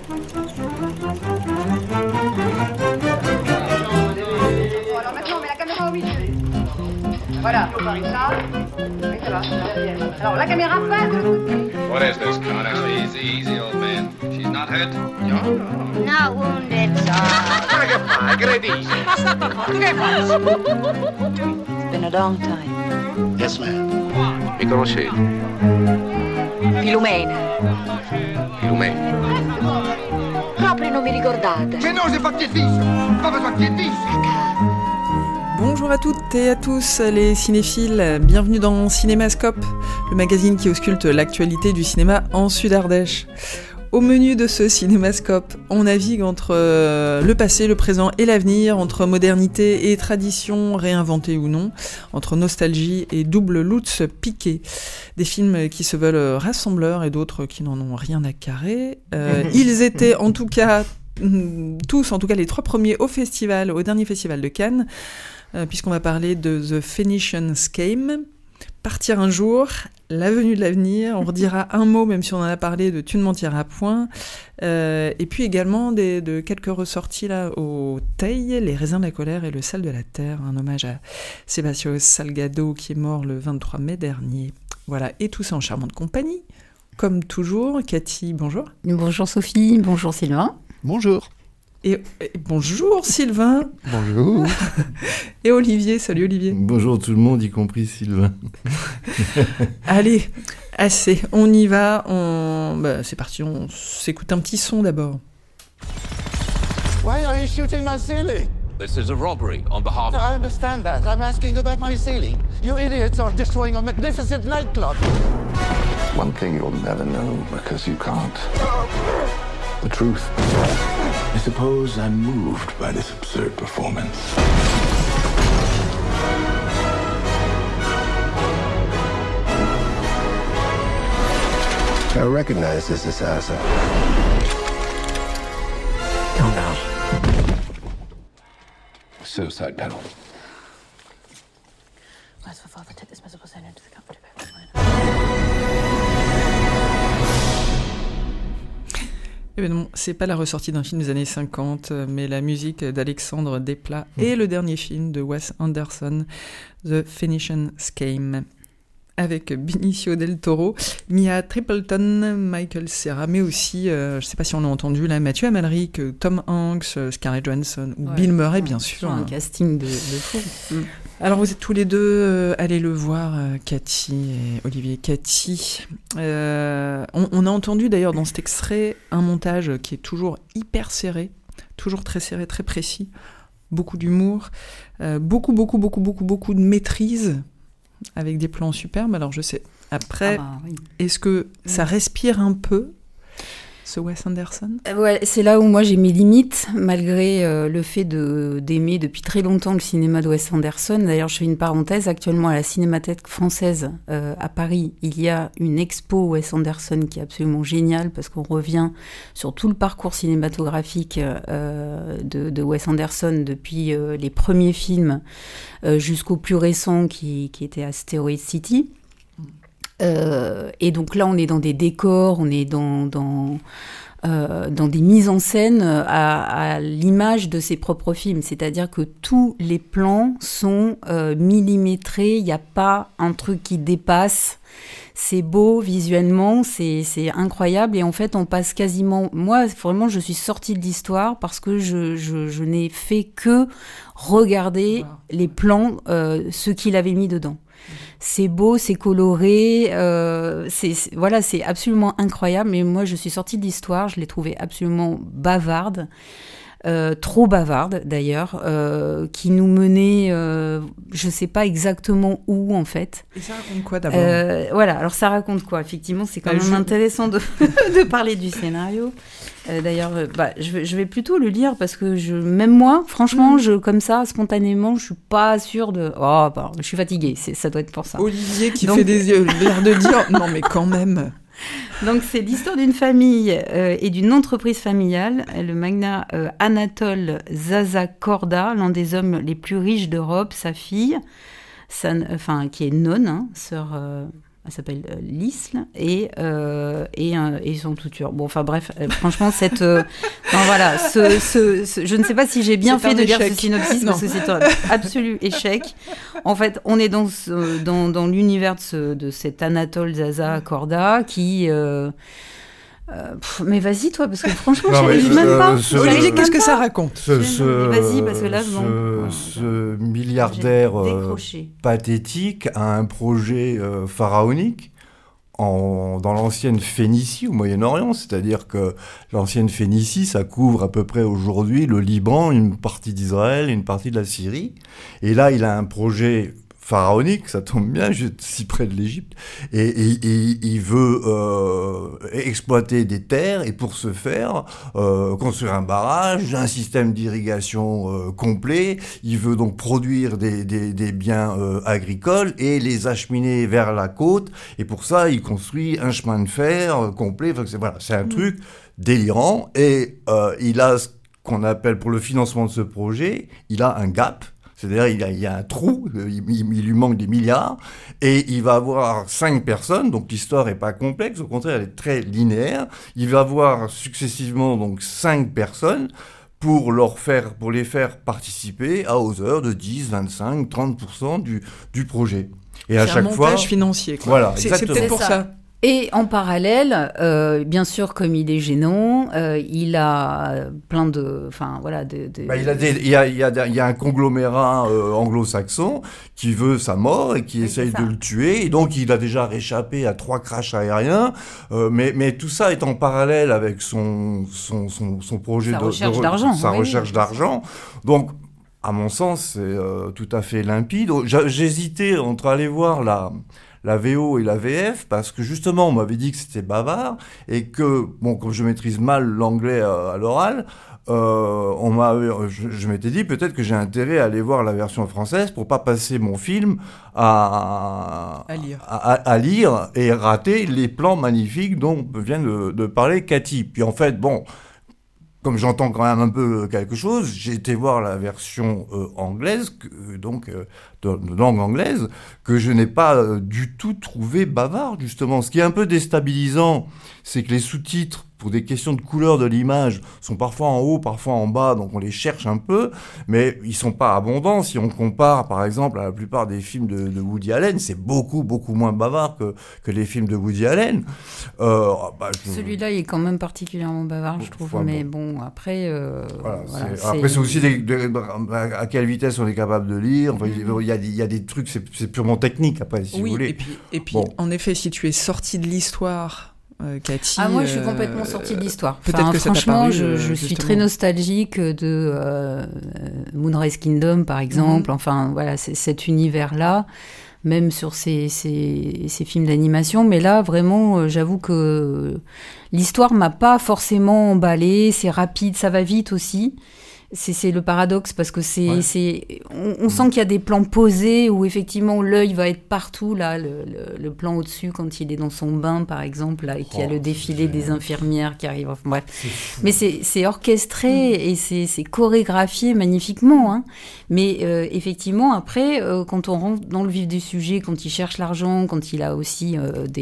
Alors maintenant, on met la caméra au milieu. Voilà, on parie ça. Oui, ça va. Alors la caméra passe. What is this, Connor? Easy, easy, old man. She's not hurt? Not wounded, sir. Get it easy. It's been a long time. Yes, ma'am. Mi conoscete? Filumena. Filumena. Proprio non mi ricordate. Mais non, j'ai pas de pied de biche. Pas besoin de pied de biche. Bonjour à toutes et à tous les cinéphiles, bienvenue dans Cinémascope, le magazine qui ausculte l'actualité du cinéma en Sud-Ardèche. Au menu de ce Cinémascope, on navigue entre le passé, le présent et l'avenir, entre modernité et tradition, réinventée ou non, entre nostalgie et double lutz piqué. Des films qui se veulent rassembleurs et d'autres qui n'en ont rien à carrer. Ils étaient en tout cas tous, en tout cas les trois premiers au dernier festival de Cannes, puisqu'on va parler de The Phoenician Scheme, Partir un jour, La venue de l'avenir, on redira un mot, même si on en a parlé, de Tu ne mentiras point, et puis également de quelques ressorties là au Teil, Les raisins de la colère et Le sel de la terre, un hommage à Sebastião Salgado qui est mort le 23 mai dernier. Voilà, et tout ça en charmante compagnie, comme toujours. Cathy, bonjour. Bonjour Sophie, bonjour Sylvain. Bonjour. Et bonjour Sylvain. Bonjour. Et Olivier, salut Olivier. Bonjour tout le monde, y compris Sylvain. Allez, assez, on y va, c'est parti, on s'écoute un petit son d'abord. Why are you shooting my ceiling? This is a robbery on behalf No, I understand that. I'm asking about my ceiling. You idiots are destroying a magnificent nightclub. One thing you'll never know because you can't. The truth. I suppose I'm moved by this absurd performance. I recognize this assassin. Go now. Suicide panel. Was verfolgt ist mir so präsent to the company. Eh bien non, c'est pas la ressortie d'un film des années 50, mais la musique d'Alexandre Desplat et le dernier film de Wes Anderson, The Phoenician Scheme, avec Benicio del Toro, Mia Tripleton, Michael Cera, mais aussi, je sais pas si on l'a entendu là, Mathieu Amalric, Tom Hanks, Scarlett Johansson ou Bill Murray, bien sûr. Un casting de fou. Alors vous êtes tous les deux allés le voir, Cathy et Olivier. Cathy, on a entendu d'ailleurs dans cet extrait un montage qui est toujours hyper serré, toujours très serré, très précis, beaucoup d'humour, beaucoup de maîtrise, avec des plans superbes. Alors je sais, après, oui. Est-ce que ça respire un peu ce Wes Anderson ? Ouais, c'est là où moi j'ai mes limites, malgré le fait d'aimer depuis très longtemps le cinéma de Wes Anderson. D'ailleurs, je fais une parenthèse, actuellement à la Cinémathèque française à Paris, il y a une expo Wes Anderson qui est absolument géniale, parce qu'on revient sur tout le parcours cinématographique de Wes Anderson, depuis les premiers films jusqu'au plus récent qui était Asteroid City. Et donc là, on est dans des décors, on est dans des mises en scène à l'image de ses propres films. C'est-à-dire que tous les plans sont millimétrés, il n'y a pas un truc qui dépasse. C'est beau visuellement, c'est incroyable. Et en fait, on passe quasiment... Moi, vraiment, je suis sortie de l'histoire parce que je n'ai fait que regarder les plans, ceux qu'il avait mis dedans. C'est beau, c'est coloré, c'est absolument incroyable. Mais moi, je suis sortie de l'histoire, je l'ai trouvée absolument bavarde, trop bavarde d'ailleurs, qui nous menait, je sais pas exactement où en fait. Et ça raconte quoi d'abord ? Voilà, alors ça raconte quoi ? Effectivement, c'est quand même intéressant de parler du scénario. D'ailleurs, je vais plutôt le lire parce que même moi, franchement, comme ça, spontanément, je suis pas sûre de... je suis fatiguée, ça doit être pour ça. Olivier qui fait l'air de dire, non mais quand même... Donc c'est l'histoire d'une famille et d'une entreprise familiale. Le magnat Anatole Zazakorda, l'un des hommes les plus riches d'Europe, sa fille, qui est nonne, sœur Elle s'appelle L'Isle et son tuteur. Bon, enfin bref, franchement, je ne sais pas si j'ai bien fait de lire ce synopsis parce que c'est un absolu échec. En fait, on est dans l'univers de cet Anatole Zaza Korda qui... mais vas-y toi, parce que franchement, je n'arrive même pas. Olivier, qu'est-ce que ça raconte ? Vas-y, parce que là, ce milliardaire pathétique a un projet pharaonique dans l'ancienne Phénicie, au Moyen-Orient. C'est-à-dire que l'ancienne Phénicie, ça couvre à peu près aujourd'hui le Liban, une partie d'Israël et une partie de la Syrie. Et là, il a un projet pharaonique, ça tombe bien, je suis si près de l'Égypte, et il veut exploiter des terres, et pour ce faire, construire un barrage, un système d'irrigation complet. Il veut donc produire des biens agricoles et les acheminer vers la côte, et pour ça, il construit un chemin de fer complet. Enfin, c'est un truc délirant, et il a ce qu'on appelle, pour le financement de ce projet, il a un gap. C'est-à-dire, il y a un trou, il lui manque des milliards, et il va avoir 5 personnes, donc l'histoire n'est pas complexe, au contraire, elle est très linéaire. Il va avoir successivement donc 5 personnes pour les faire participer à hauteur de 10, 25, 30% du projet. Et à chaque fois, montage financier, quoi. Voilà, c'est peut-être pour ça. Et en parallèle, bien sûr, comme il est gênant, il a plein de... Enfin, voilà... Il y a un conglomérat anglo-saxon qui veut sa mort et qui essaye de le tuer. Et donc, il a déjà réchappé à 3 crashs aériens. Mais tout ça est en parallèle avec son projet sa recherche d'argent. Donc, à mon sens, c'est tout à fait limpide. J'hésitais entre aller voir la VO et la VF, parce que justement, on m'avait dit que c'était bavard, et que, bon, comme je maîtrise mal l'anglais à l'oral, je m'étais dit peut-être que j'ai intérêt à aller voir la version française pour pas passer mon film à lire et rater les plans magnifiques dont vient de parler Cathy. Puis en fait, bon... Comme j'entends quand même un peu quelque chose, j'ai été voir la version anglaise, de langue anglaise, que je n'ai pas du tout trouvé bavard, justement. Ce qui est un peu déstabilisant, c'est que les sous-titres, pour des questions de couleur de l'image, sont parfois en haut, parfois en bas, donc on les cherche un peu, mais ils sont pas abondants. Si on compare, par exemple, à la plupart des films de Woody Allen, c'est beaucoup, beaucoup moins bavard que les films de Woody Allen. Celui-là, il est quand même particulièrement bavard, je trouve, mais bon, après... Après, c'est aussi à quelle vitesse on est capable de lire. Enfin, il y a des trucs, c'est purement technique, après, si vous voulez. Et puis en effet, si tu es sorti de l'histoire... Cathy, moi, je suis complètement sortie de l'histoire. Peut-être que franchement, ça t'a paru, je suis très nostalgique de Moonrise Kingdom, par exemple. Enfin, voilà, c'est cet univers-là, même sur ces films d'animation. Mais là, vraiment, j'avoue que l'histoire m'a pas forcément emballée. C'est rapide, ça va vite aussi. C'est le paradoxe, parce que on sent qu'il y a des plans posés où effectivement l'œil va être partout, là, le plan au-dessus quand il est dans son bain, par exemple, là, et qu'il y a le défilé des infirmières qui arrivent. Enfin, bref. Mais c'est orchestré et c'est chorégraphié magnifiquement, hein. Mais effectivement, après, quand on rentre dans le vif du sujet, quand il cherche l'argent, quand il a aussi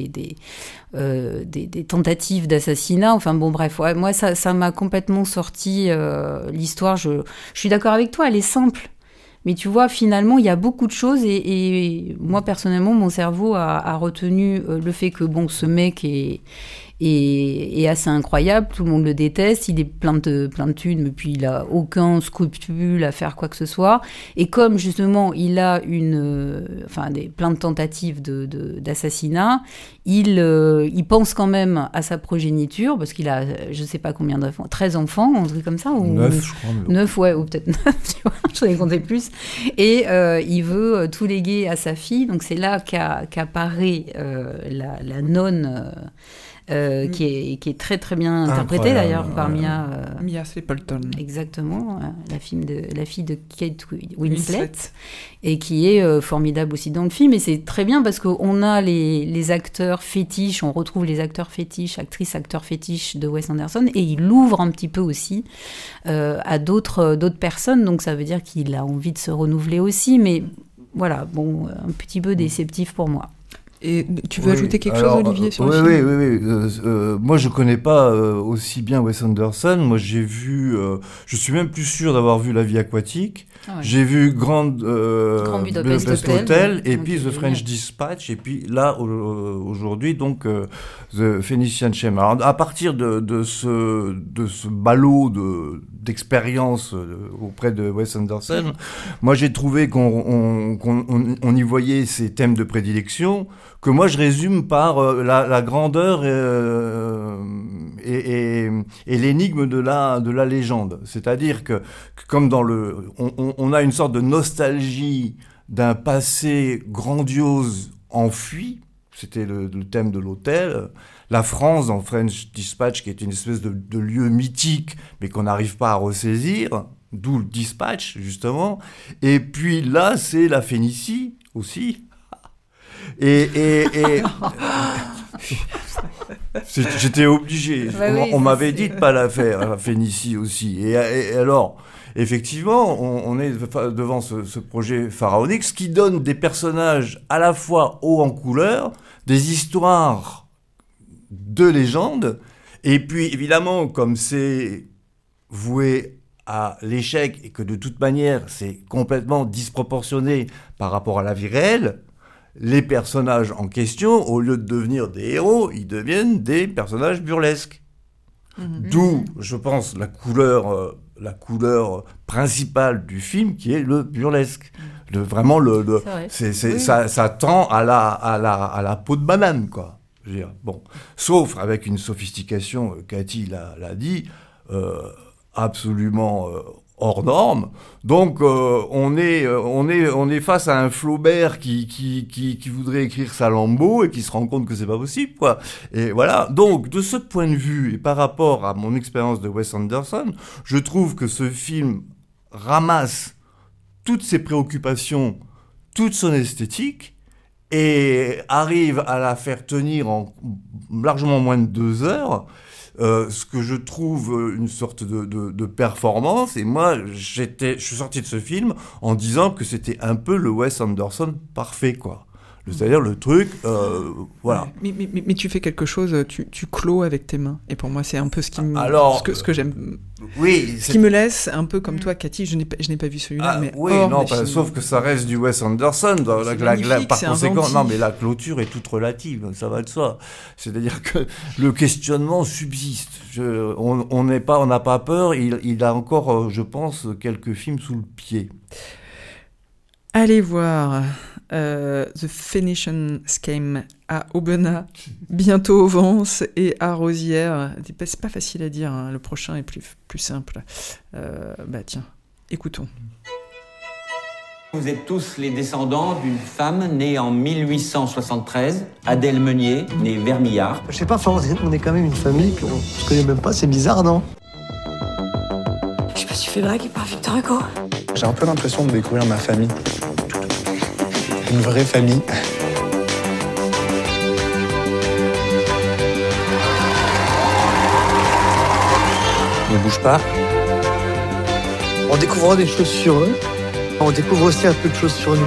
des tentatives d'assassinat, enfin bon, bref, ouais, moi ça m'a complètement sorti l'histoire. Je suis d'accord avec toi, elle est simple, mais tu vois, finalement il y a beaucoup de choses, et moi personnellement mon cerveau a retenu le fait que bon, ce mec est assez incroyable, tout le monde le déteste, il est plein de thunes, mais puis il a aucun scrupule à faire quoi que ce soit, et comme justement il a plein de tentatives d'assassinat, il pense quand même à sa progéniture, parce qu'il a je sais pas combien d'enfants, 13 enfants, un truc comme ça, ou 9 je crois, 9, ouais, ou peut-être 9, tu vois, je n'en ai compté plus, et il veut tout léguer à sa fille, donc c'est là qu'apparaît la nonne, qui est très très bien interprétée d'ailleurs par Mia Stapleton. Exactement, la fille de Kate Winslet, et qui est formidable aussi dans le film. Et c'est très bien parce qu'on a les acteurs fétiches, on retrouve les acteurs fétiches, acteurs fétiches de Wes Anderson, et il l'ouvre un petit peu aussi à d'autres personnes, donc ça veut dire qu'il a envie de se renouveler aussi, mais voilà, bon, un petit peu déceptif pour moi. Et tu veux ajouter quelque chose, Olivier, sur le film ? Oui. Moi, je connais pas aussi bien Wes Anderson. Moi, j'ai vu... je suis même plus sûr d'avoir vu La Vie aquatique. Ah ouais. J'ai vu Grand Budapest Hotel, et puis The French Dispatch, et puis là, aujourd'hui, donc, The Phoenician Shame. Alors, à partir de ce ballot d'expérience auprès de Wes Anderson, moi, j'ai trouvé qu'on y voyait ses thèmes de prédilection, que moi je résume par la grandeur et l'énigme de la légende. C'est-à-dire que comme dans on a une sorte de nostalgie d'un passé grandiose enfui. C'était le thème de l'hôtel. La France dans French Dispatch, qui est une espèce de lieu mythique, mais qu'on n'arrive pas à ressaisir, d'où le Dispatch, justement. Et puis là, c'est la Phénicie aussi. Et j'étais obligé. On m'avait dit de pas la faire, la Phénicie aussi. Et alors, effectivement, on est devant ce projet pharaonique, ce qui donne des personnages à la fois hauts en couleur, des histoires de légende, et puis évidemment, comme c'est voué à l'échec et que de toute manière, c'est complètement disproportionné par rapport à la vie réelle, les personnages en question, au lieu de devenir des héros, ils deviennent des personnages burlesques. D'où, je pense, la couleur principale du film, qui est le burlesque. Ça tend à la peau de banane, quoi. Je veux dire, bon, sauf avec une sophistication, Cathy l'a dit, absolument hors norme. Donc on est face à un Flaubert qui voudrait écrire Salammbô et qui se rend compte que c'est pas possible, quoi. Et voilà. Donc de ce point de vue et par rapport à mon expérience de Wes Anderson, je trouve que ce film ramasse toutes ses préoccupations, toute son esthétique, et arrive à la faire tenir en largement moins de 2 heures. Ce que je trouve une sorte de performance, et moi je suis sorti de ce film en disant que c'était un peu le Wes Anderson parfait, quoi. C'est-à-dire le truc, voilà. Mais tu fais quelque chose, tu clôt avec tes mains. Et pour moi, c'est un peu ce que j'aime. Oui. Ce qui me laisse, un peu comme toi, Cathy, je n'ai pas vu celui-là, mais sauf que ça reste du Wes Anderson. Par conséquent, non, mais la clôture est toute relative, ça va de soi. C'est-à-dire que le questionnement subsiste. On n'a pas peur. Il a encore, je pense, quelques films sous le pied. Allez voir The Phoenician Scheme à Aubenas, bientôt au Vence et à Rosières. C'est pas facile à dire, hein. Le prochain est plus simple. Tiens, écoutons. Vous êtes tous les descendants d'une femme née en 1873, Adèle Meunier, née Vermillard. Je sais pas, on est quand même une famille qu'on se connaît même pas, c'est bizarre, non? Je me suis fait draguer par Victor Hugo. J'ai un peu l'impression de découvrir ma famille. Une vraie famille. Ne bouge pas. En découvrant des choses sur eux, on découvre aussi un peu de choses sur nous.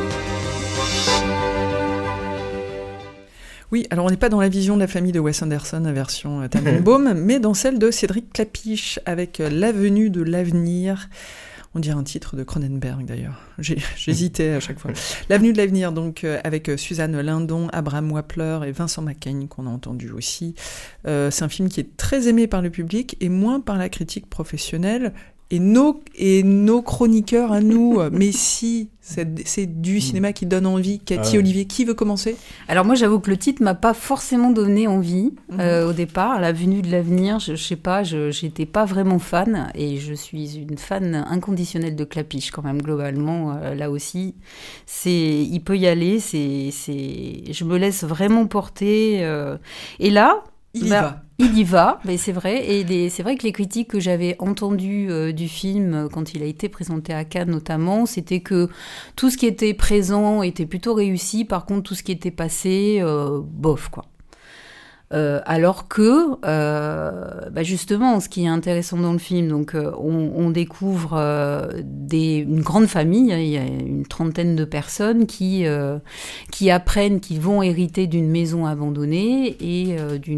Oui, alors on n'est pas dans la vision de la famille de Wes Anderson, version Tannenbaum, mais dans celle de Cédric Klapisch, avec L'avenue de l'avenir. On dirait un titre de Cronenberg, d'ailleurs. J'hésitais à chaque fois. L'avenue de l'avenir, donc, avec Suzanne Lindon, Abraham Wapler et Vincent Macaigne, qu'on a entendu aussi. C'est un film qui est très aimé par le public et moins par la critique professionnelle. Et nos chroniqueurs à nous, mais si, c'est du cinéma qui donne envie. Cathy, Olivier, qui veut commencer ? Alors moi, j'avoue que le titre m'a pas forcément donné envie au départ. L'avenue de l'avenir, je sais pas, j'étais pas vraiment fan, et je suis une fan inconditionnelle de Klapisch quand même, globalement, là aussi. Il peut y aller, je me laisse vraiment porter. Et là... Il y va, mais c'est vrai. Et c'est vrai que les critiques que j'avais entendues du film quand il a été présenté à Cannes notamment, c'était que tout ce qui était présent était plutôt réussi. Par contre, tout ce qui était passé, bof, quoi. Alors que, justement, ce qui est intéressant dans le film, donc on découvre une grande famille, il y a une trentaine de personnes qui apprennent qu'ils vont hériter d'une maison abandonnée et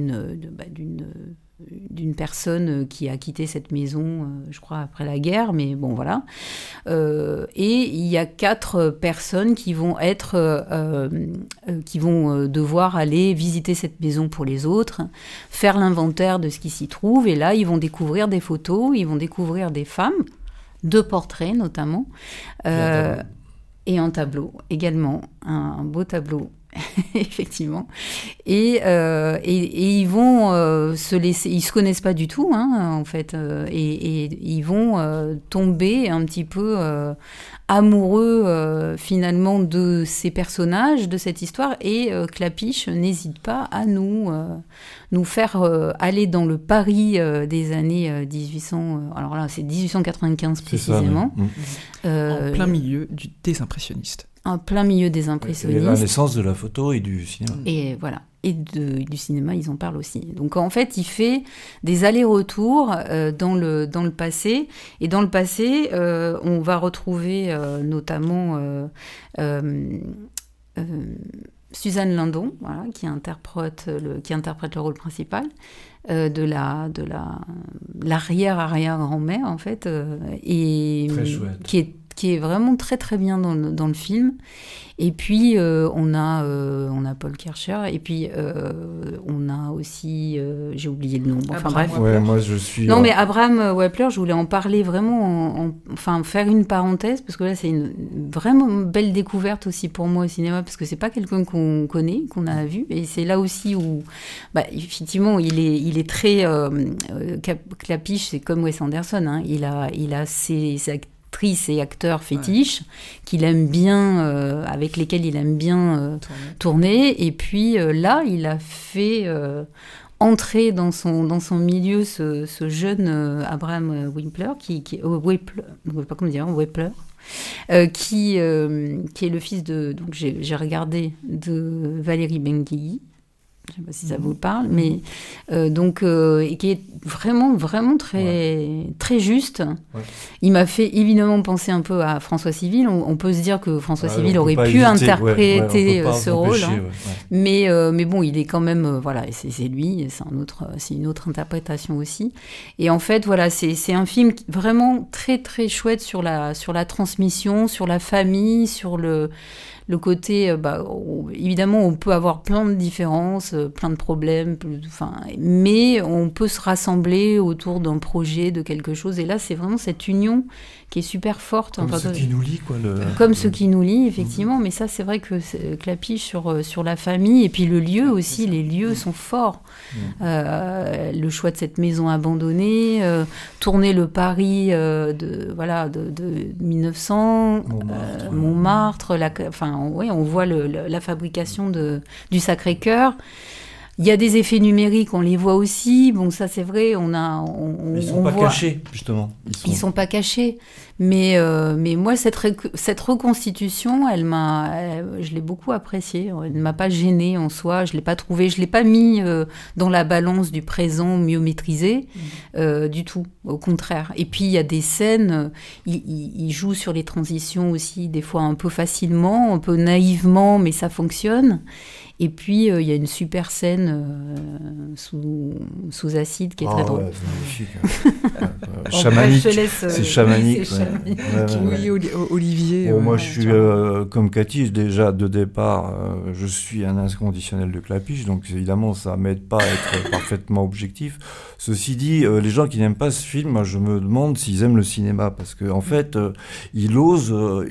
d'une personne qui a quitté cette maison, je crois, après la guerre, mais bon, voilà. Et il y a 4 personnes qui vont devoir aller visiter cette maison pour les autres, faire l'inventaire de ce qui s'y trouve, et là, ils vont découvrir des photos, ils vont découvrir des femmes, 2 portraits notamment, et un tableau également, un beau tableau. Effectivement, et ils vont se laisser, ils se connaissent pas du tout, en fait, et ils vont tomber un petit peu amoureux finalement de ces personnages, de cette histoire, et Klapisch n'hésite pas à nous faire aller dans le Paris des années 1800. Alors là, c'est 1895 précisément. En plein milieu des impressionnistes. En plein milieu des impressionnistes. Et la naissance de la photo et du cinéma. Et voilà. Et du cinéma, ils en parlent aussi. Donc en fait, il fait des allers-retours dans le passé. Et dans le passé, on va retrouver notamment Suzanne Lindon, voilà, qui interprète le rôle principal de l'arrière-grand-mère, en fait, et très chouette. Qui est vraiment très très bien dans le film. Et puis on a Paul Kircher, et puis on a aussi j'ai oublié le nom. Enfin bref. Ouais, moi je suis. Non mais Abraham Wepler, je voulais en parler vraiment, faire une parenthèse, parce que là c'est une vraiment belle découverte aussi pour moi au cinéma, parce que c'est pas quelqu'un qu'on connaît, qu'on a vu, et c'est là aussi où effectivement il est très Klapisch, c'est comme Wes Anderson, il a ses actrices et acteurs fétiches qu'il aime bien, avec lesquels il aime bien tourner. Et puis là, il a fait entrer dans son milieu ce jeune Abraham Wepler, qui est le fils de, donc j'ai regardé, de Valérie Benguigui. Je ne sais pas si ça vous parle, mais et qui est vraiment, vraiment très, très juste. Ouais. Il m'a fait évidemment penser un peu à François Civil. On peut se dire que François Civil aurait pu interpréter ce rôle, mais bon, il est quand même, c'est lui, c'est une autre interprétation aussi. Et en fait, voilà, c'est un film vraiment très, très chouette sur la transmission, sur la famille, sur le côté, évidemment, on peut avoir plein de différences, plein de problèmes, mais on peut se rassembler autour d'un projet, de quelque chose. Et là, c'est vraiment cette union qui est super forte. Comme ce qui nous lie, quoi. Comme ce qui nous lie, effectivement. Mais ça, c'est vrai que Klapisch sur la famille, et puis le lieu aussi, les lieux sont forts. Le choix de cette maison abandonnée, tourner le Paris de 1900, Montmartre, on voit la fabrication du Sacré-Cœur. Il y a des effets numériques, on les voit aussi. Bon, ça c'est vrai, ils sont pas cachés, justement. Ils sont pas cachés. Mais moi, cette reconstitution, je l'ai beaucoup appréciée. Elle ne m'a pas gênée en soi. Je l'ai pas trouvée, je l'ai pas mis dans la balance du présent mieux maîtrisé du tout. Au contraire. Et puis il y a des scènes, il joue sur les transitions aussi, des fois un peu facilement, un peu naïvement, mais ça fonctionne. Et puis, il y a une super scène sous acide qui est très drôle. Ouais, c'est magnifique. Chamanique. C'est chamanique. Oui, Olivier. Bon, moi, je suis, comme Cathy, déjà, de départ, je suis un inconditionnel de Klapisch, donc évidemment, ça m'aide pas à être parfaitement objectif. Ceci dit, les gens qui n'aiment pas ce film, moi, je me demande s'ils aiment le cinéma, parce qu'en fait, il ose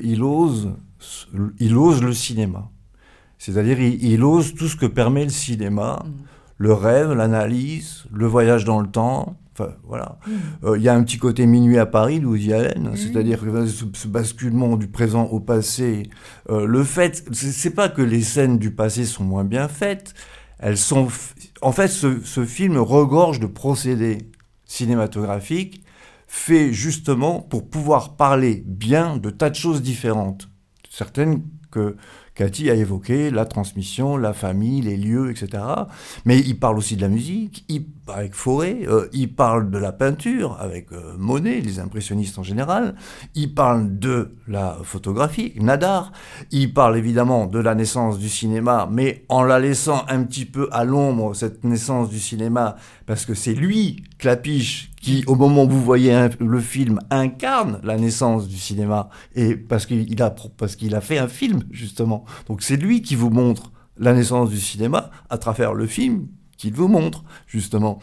le cinéma. C'est-à-dire, il ose tout ce que permet le cinéma, le rêve, l'analyse, le voyage dans le temps. Enfin, voilà. Il y a un petit côté Minuit à Paris, de Woody Allen, c'est-à-dire ce basculement du présent au passé. Le fait, c'est pas que les scènes du passé sont moins bien faites. Elles sont, en fait, ce film regorge de procédés cinématographiques faits justement pour pouvoir parler bien de tas de choses différentes. Certaines Cathy a évoqué la transmission, la famille, les lieux, etc. Mais il parle aussi de la musique, avec Fauré, il parle de la peinture, avec Monet, les impressionnistes en général, il parle de la photographie, Nadar, il parle évidemment de la naissance du cinéma, mais en la laissant un petit peu à l'ombre, cette naissance du cinéma, parce que c'est lui, Clapiche, qui, au moment où vous voyez le film, incarne la naissance du cinéma, et parce qu'il a fait un film, justement. Donc c'est lui qui vous montre la naissance du cinéma à travers le film qu'il vous montre, justement.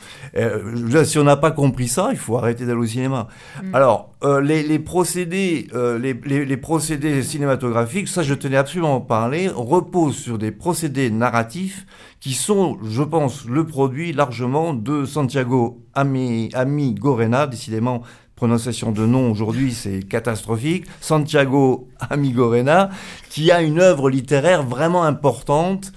Si on n'a pas compris ça, il faut arrêter d'aller au cinéma. Alors, les procédés cinématographiques, ça je tenais absolument à en parler, reposent sur des procédés narratifs qui sont, je pense, le produit largement de Santiago Amigorena, décidément, prononciation de nom aujourd'hui, c'est catastrophique, Santiago Amigorena, qui a une œuvre littéraire vraiment importante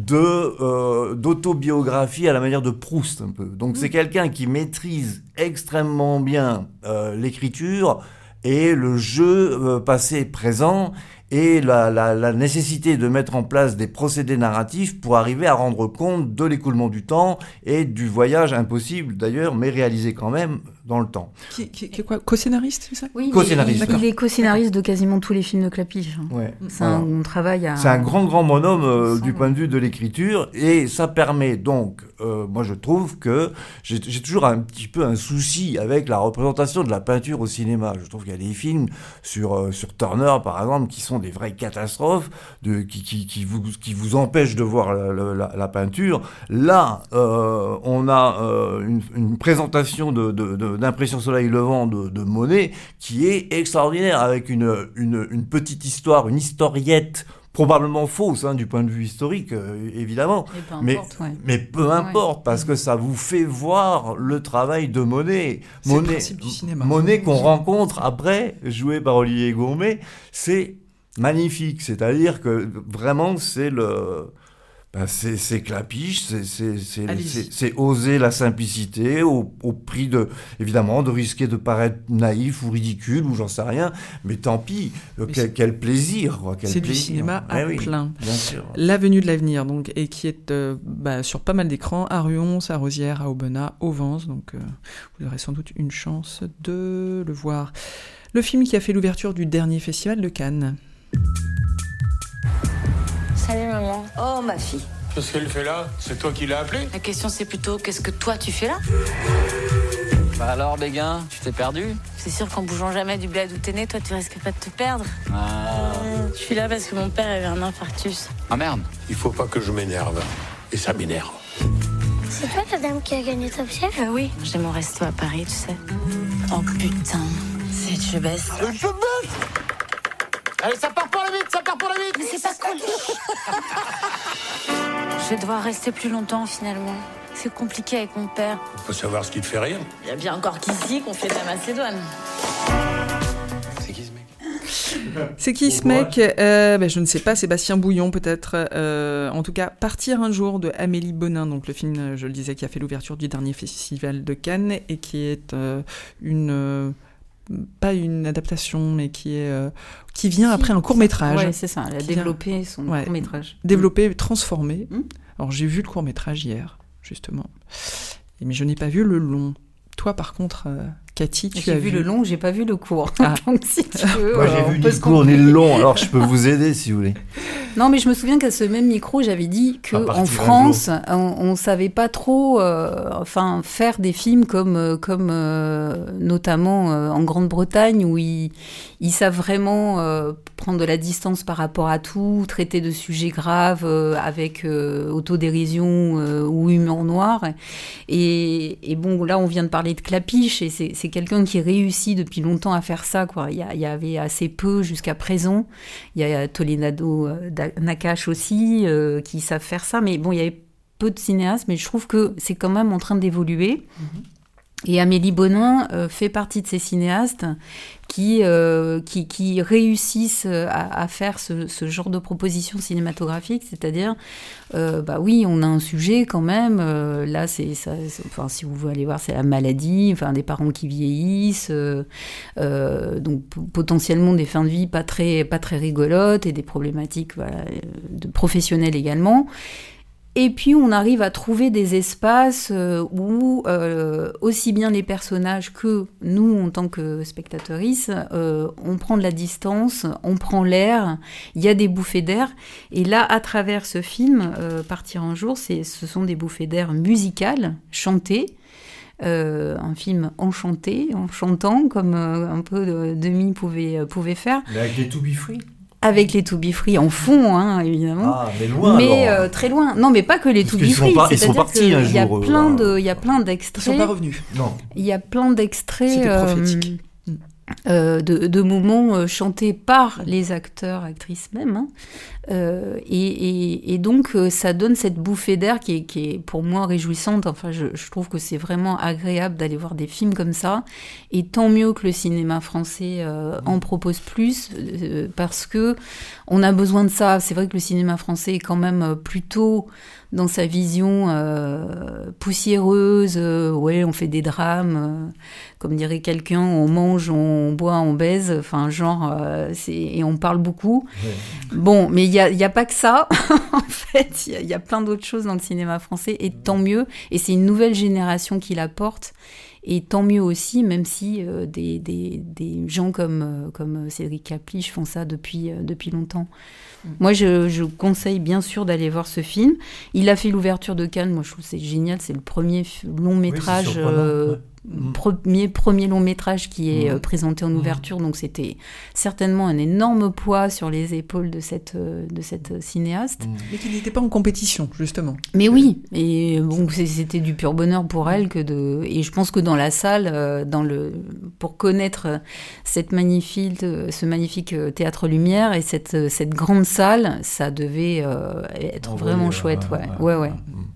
d'autobiographie à la manière de Proust, un peu. Donc c'est quelqu'un qui maîtrise extrêmement bien l'écriture et le jeu passé-présent, et la nécessité de mettre en place des procédés narratifs pour arriver à rendre compte de l'écoulement du temps et du voyage impossible d'ailleurs, mais réalisé quand même dans le temps. Qui est quoi, co-scénariste, c'est ça? Oui, co-scénariste. Il est co-scénariste de quasiment tous les films de Clapiche. Ouais. C'est un travail à... C'est un grand bonhomme du point de vue de l'écriture, et ça permet donc, moi je trouve que j'ai toujours un petit peu un souci avec la représentation de la peinture au cinéma. Je trouve qu'il y a des films sur Turner, par exemple, qui sont des vraies catastrophes, qui vous empêchent de voir la peinture. Là, on a une présentation d'Impression Soleil Levant de Monet qui est extraordinaire, avec une petite histoire, une historiette probablement fausse du point de vue historique, évidemment, mais peu importe, parce que ça vous fait voir le travail de Monet. C'est le principe du cinéma. Monet qu'on rencontre après, joué par Olivier Gourmet, c'est magnifique, c'est-à-dire que vraiment c'est c'est Clapiche, c'est oser la simplicité au prix évidemment de risquer de paraître naïf ou ridicule ou j'en sais rien, mais tant pis, quel plaisir, c'est du cinéma à plein. Bien sûr. L'Avenue de l'avenir, donc, et qui est sur pas mal d'écrans, à Ruons, à Rosières, à Aubenas, au Vence, donc vous aurez sans doute une chance de le voir. Le film qui a fait l'ouverture du dernier festival de Cannes. Salut maman. Oh ma fille. Qu'est-ce qu'elle fait là? C'est toi qui l'as appelée? La question c'est plutôt qu'est-ce que toi tu fais là? Bah alors Béguin, tu t'es perdu? C'est sûr qu'en bougeant jamais du bled où t'es né, toi tu risques pas de te perdre. Je suis là parce que mon père avait un infarctus. Ah merde. Il faut pas que je m'énerve. Et ça m'énerve. C'est toi la dame qui a gagné Top Chef? Oui, j'ai mon resto à Paris, tu sais. Oh putain, c'est je baisse. Allez, ça part pour la vite, Mais c'est pas cool. Je vais devoir rester plus longtemps finalement. C'est compliqué avec mon père. On peut savoir ce qui te fait rire. Il y a bien encore qu'ici qu'on fait de la Macédoine. C'est qui ce mec? C'est qui ce mec? Je ne sais pas, Sébastien Bouillon peut-être. En tout cas, Partir un jour de Amélie Bonin, donc le film, je le disais, qui a fait l'ouverture du dernier festival de Cannes et qui est pas une adaptation, mais qui vient après un court-métrage. Ouais, c'est ça, elle a développé son court-métrage. Développé, transformé. Alors j'ai vu le court-métrage hier, justement. Mais je n'ai pas vu le long. Toi, par contre, Cathy, tu as vu... J'ai vu le long, j'ai pas vu le court. Ah. Donc si tu veux, moi, j'ai vu ni le court ni le long, alors je peux vous aider si vous voulez. Non, mais je me souviens qu'à ce même micro, j'avais dit qu'en France, on savait pas trop faire des films comme notamment en Grande-Bretagne, où ils savent vraiment prendre de la distance par rapport à tout, traiter de sujets graves avec autodérision ou humour noir. Et bon, là, on vient de parler de Clapiche, et c'est quelqu'un qui réussit depuis longtemps à faire ça, quoi. Il y avait assez peu jusqu'à présent. Il y a Toledano Nakache aussi qui savent faire ça, mais bon, il y avait peu de cinéastes, mais je trouve que c'est quand même en train d'évoluer. Et Amélie Bonin fait partie de ces cinéastes qui réussissent à faire ce genre de proposition cinématographique, c'est-à-dire, oui, on a un sujet quand même, là, si vous voulez aller voir, c'est la maladie, des parents qui vieillissent, donc potentiellement des fins de vie pas très rigolotes et des problématiques de professionnelles également. Et puis, on arrive à trouver des espaces où aussi bien les personnages que nous, en tant que spectatrices, on prend de la distance, on prend l'air, il y a des bouffées d'air. Et là, à travers ce film, Partir un jour, ce sont des bouffées d'air musicales, chantées. Un film enchanté, en chantant, comme un peu Demi pouvait faire. Mais avec les To Be Free. Avec les To Be Free en fond, évidemment. Ah, mais loin. Mais très loin. Non, mais pas que les To Be Free. Ils sont partis un jour. Il y a plein d'extraits. Ils sont pas revenus. Non. Il y a plein d'extraits. C'était prophétique. De moments chantés par les acteurs, actrices même. Et donc, ça donne cette bouffée d'air qui est pour moi réjouissante. Enfin, je trouve que c'est vraiment agréable d'aller voir des films comme ça. Et tant mieux que le cinéma français en propose plus, parce que on a besoin de ça. C'est vrai que le cinéma français est quand même plutôt dans sa vision poussiéreuse. On fait des drames, comme dirait quelqu'un, on mange, on boit, on baise. Enfin, et on parle beaucoup. Ouais. Bon, mais il y a pas que ça. En fait, il y a plein d'autres choses dans le cinéma français, et tant mieux. Et c'est une nouvelle génération qui la porte. Et tant mieux aussi, même si des gens comme Cédric Capliche font ça depuis longtemps. Moi, je conseille bien sûr d'aller voir ce film. Il a fait l'ouverture de Cannes. Moi, je trouve que c'est génial. C'est le premier long métrage, premier long métrage qui est présenté en ouverture. Donc, c'était certainement un énorme poids sur les épaules de cette cinéaste. Mais qui n'était pas en compétition, justement. Mais oui. Et bon, c'était du pur bonheur pour elle et je pense que dans la salle, pour connaître ce magnifique Théâtre Lumière et cette grande salle, ça devait être vraiment chouette. Ouais.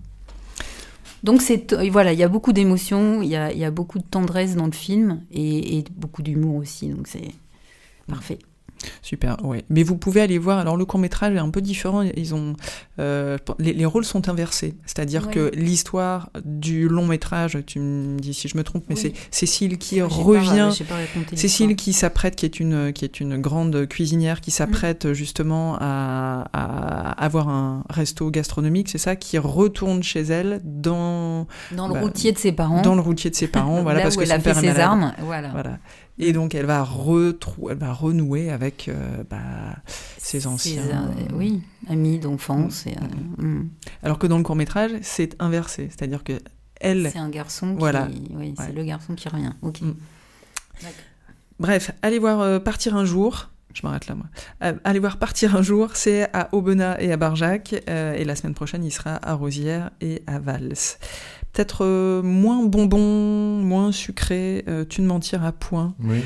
Donc il y a beaucoup d'émotions, il y a beaucoup de tendresse dans le film et beaucoup d'humour aussi, donc c'est parfait. Super, ouais. Mais vous pouvez aller voir. Alors le court-métrage est un peu différent. Ils ont les rôles sont inversés. C'est-à-dire que l'histoire du long-métrage, tu me dis si je me trompe, mais c'est Cécile qui revient. Cécile qui s'apprête, qui est une grande cuisinière qui s'apprête justement à avoir un resto gastronomique, c'est ça, qui retourne chez elle dans le routier de ses parents. Dans le routier de ses parents, voilà, parce que son père est malade. Armes, voilà. Et donc, elle va renouer avec ses anciens... amis d'enfance. Alors que dans le court-métrage, c'est inversé. C'est-à-dire que elle... C'est un garçon c'est le garçon qui revient. Ok. Bref, allez voir Partir un jour. Je m'arrête là, moi. Allez voir Partir un jour, c'est à Aubenas et à Barjac. Et la semaine prochaine, il sera à Rosières et à Vals. Peut-être moins bonbon, moins sucré, Tu ne mentiras point. Oui.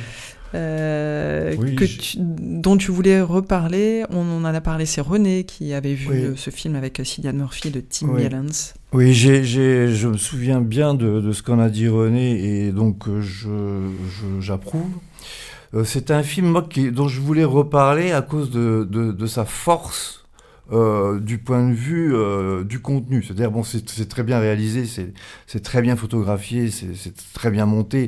Dont tu voulais reparler. On en a parlé, c'est René qui avait vu ce film avec Cillian Murphy de Tim Yellens. Oui, je me souviens bien de ce qu'en a dit René, et donc j'approuve. C'est un film dont je voulais reparler à cause de sa force. Du point de vue du contenu, c'est-à-dire c'est très bien réalisé, c'est très bien photographié, c'est très bien monté,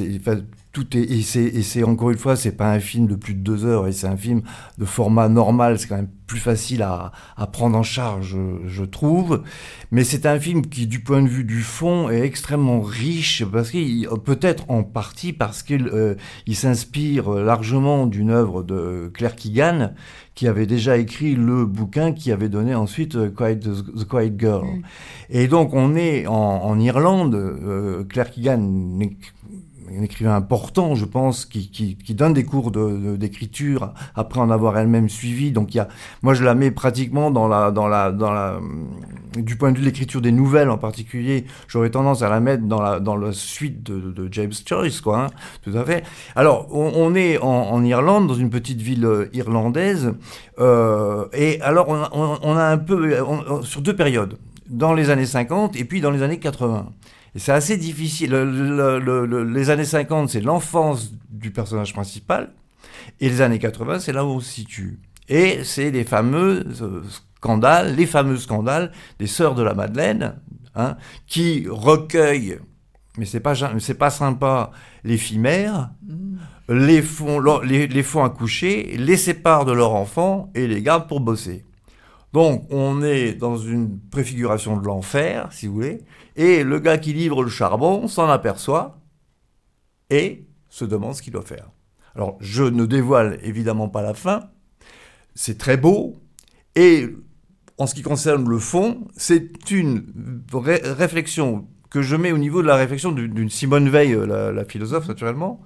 c'est encore une fois, c'est pas un film de plus de 2 heures, et c'est un film de format normal, c'est quand même plus facile à prendre en charge, je trouve, mais c'est un film qui, du point de vue du fond, est extrêmement riche, parce qu'il peut-être en partie parce qu'il s'inspire largement d'une œuvre de Claire Keegan, qui avait déjà écrit le bouquin qui avait donné ensuite The Quiet Girl. Et donc on est en Irlande, Claire Keegan, un écrivain important, je pense, qui donne des cours d'écriture après en avoir elle-même suivi. Donc moi je la mets pratiquement dans la du point de vue de l'écriture des nouvelles en particulier, j'aurais tendance à la mettre dans la suite de James Joyce, quoi. Hein, tout à fait. Alors on est en Irlande, dans une petite ville irlandaise, et alors on a un peu sur 2 périodes, dans les années 50 et puis dans les années 80. Et c'est assez difficile. Les années 50, c'est l'enfance du personnage principal. Et les années 80, c'est là où on se situe. Et c'est les fameux scandales des Sœurs de la Madeleine, hein, qui recueillent, mais c'est pas sympa, les filles mères, les font accoucher, les séparent de leur enfant et les gardent pour bosser. Donc, on est dans une préfiguration de l'enfer, si vous voulez, et le gars qui livre le charbon s'en aperçoit et se demande ce qu'il doit faire. Alors, je ne dévoile évidemment pas la fin, c'est très beau, et en ce qui concerne le fond, c'est une réflexion que je mets au niveau de la réflexion d'une Simone Veil, la philosophe naturellement,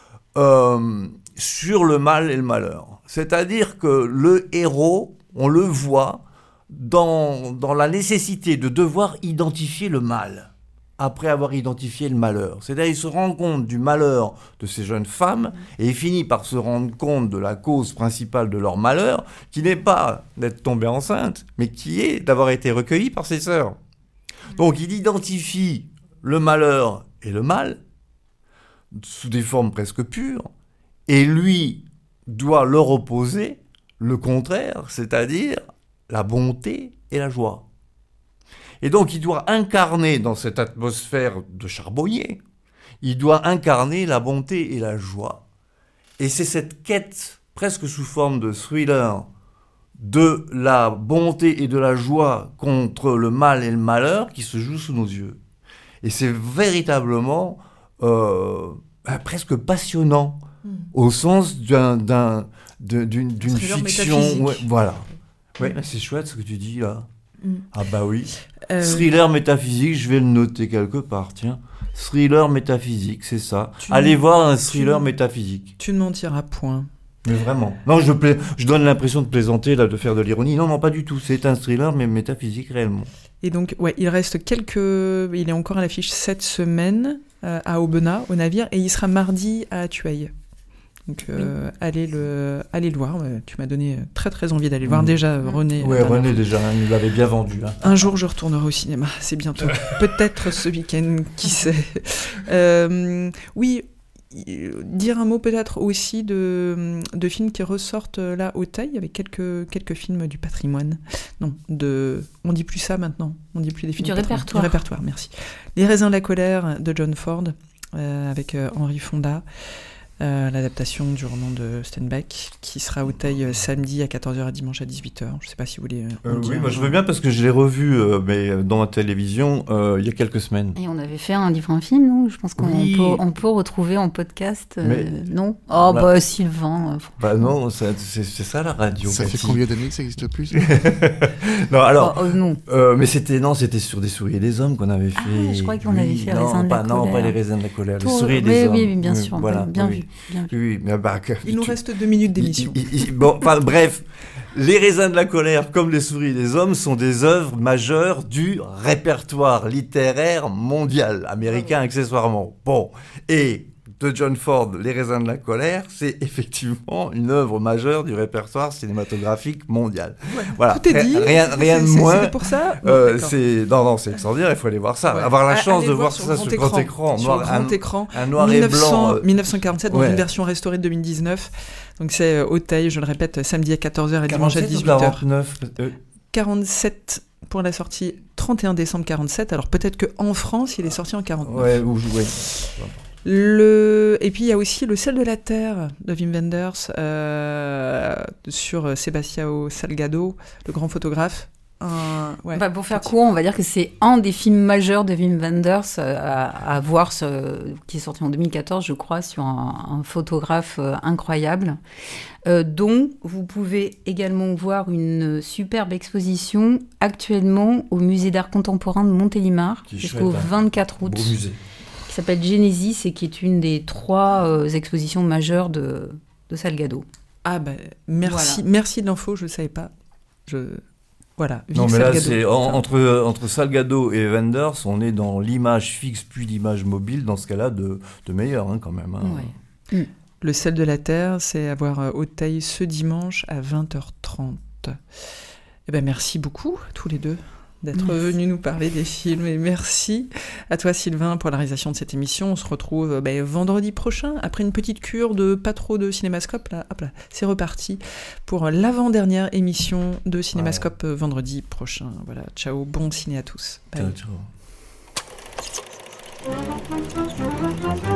sur le mal et le malheur. C'est-à-dire que le héros, on le voit dans la nécessité de devoir identifier le mal, après avoir identifié le malheur. C'est-à-dire qu'il se rend compte du malheur de ces jeunes femmes, et il finit par se rendre compte de la cause principale de leur malheur, qui n'est pas d'être tombée enceinte, mais qui est d'avoir été recueillie par ses sœurs. Donc il identifie le malheur et le mal, sous des formes presque pures, et lui doit leur opposer le contraire, c'est-à-dire la bonté et la joie. Et donc il doit incarner dans cette atmosphère de charbonnier, il doit incarner la bonté et la joie. Et c'est cette quête, presque sous forme de thriller, de la bonté et de la joie contre le mal et le malheur qui se joue sous nos yeux. Et c'est véritablement presque passionnant, au sens d'une fiction. Ouais, voilà. Ouais, c'est chouette ce que tu dis là. Ah bah oui. Thriller métaphysique, je vais le noter quelque part, tiens. Thriller métaphysique, c'est ça. Allez voir un thriller métaphysique. Tu ne mentiras point. Mais vraiment. Non, je donne l'impression de plaisanter, là, de faire de l'ironie. Non, pas du tout. C'est un thriller, mais métaphysique réellement. Et donc, ouais, il reste il est encore à l'affiche cette semaine à Aubenas, au Navire, et il sera mardi à Tueil. Donc, allez le voir. Tu m'as donné très très envie d'aller le voir. Déjà, René. Oui, René, déjà, il l'avait bien vendu. Hein. Un jour, je retournerai au cinéma. C'est bientôt. Peut-être ce week-end, qui sait. Oui. Dire un mot peut-être aussi de films qui ressortent là au Teil, avec quelques films du patrimoine. Non, on dit plus ça maintenant. On dit plus des films du répertoire. Du répertoire, merci. Les raisins de la colère de John Ford, avec Henry Fonda. L'adaptation du roman de Steinbeck qui sera au Teil samedi à 14h et dimanche à 18h. Je ne sais pas si vous voulez oui, moi je veux bien parce que je l'ai revu mais dans la télévision il y a quelques semaines. Et on avait fait un livre, un film, non ? Je pense qu'on peut retrouver en podcast. Non ? Oh bah Sylvain. Bah non, c'est ça la radio. Ça fait combien d'années que ça n'existe plus ? Non, alors. Non. Mais c'était sur des souris et des hommes qu'on avait fait. Ah, je crois qu'on avait fait les raisins de la colère. Non, pas les raisins de la colère, les souris et des hommes. Oui, bien sûr. Voilà, bien vu. Oui, mais il nous reste 2 minutes d'émission. Bref, les raisins de la colère, comme les souris des hommes, sont des œuvres majeures du répertoire littéraire mondial, américain accessoirement. Bon, et de John Ford, Les raisins de la colère, c'est effectivement une œuvre majeure du répertoire cinématographique mondial. Ouais, voilà, tout est dit. Rien de moins. C'est pour ça. C'est extraordinaire. Il faut aller voir ça. Ouais. Avoir la chance de voir ça sur grand écran, un noir et blanc. 1947 dans une version restaurée de 2019. Donc c'est au Teil, je le répète, samedi à 14h et dimanche à 18h. 49. 47 pour la sortie 31 décembre 47. Alors peut-être qu'en France, il est sorti en 49. Ouais. Et puis il y a aussi Le sel de la terre de Wim Wenders sur Sebastião Salgado, le grand photographe. Pour faire court, on va dire que c'est un des films majeurs de Wim Wenders à voir, qui est sorti en 2014, je crois, sur un photographe incroyable, dont vous pouvez également voir une superbe exposition actuellement au Musée d'art contemporain de Montélimar jusqu'au 24 août. Beau musée. Qui s'appelle Genesis et qui est une des 3 expositions majeures de Salgado. Ah merci, voilà. Merci de l'info, je ne le savais pas. Voilà. Non mais là c'est entre Salgado et Wenders, on est dans l'image fixe puis l'image mobile dans ce cas-là de meilleur quand même. Ouais. Le sel de la terre, c'est à voir au Teil ce dimanche à 20h30. Merci beaucoup tous les deux d'être venu nous parler des films. Et merci à toi, Sylvain, pour la réalisation de cette émission. On se retrouve vendredi prochain, après une petite cure de pas trop de Cinémascope. Là, hop là, c'est reparti pour l'avant-dernière émission de Cinémascope vendredi prochain. Voilà, ciao, bon ciné à tous. Bye. Ciao.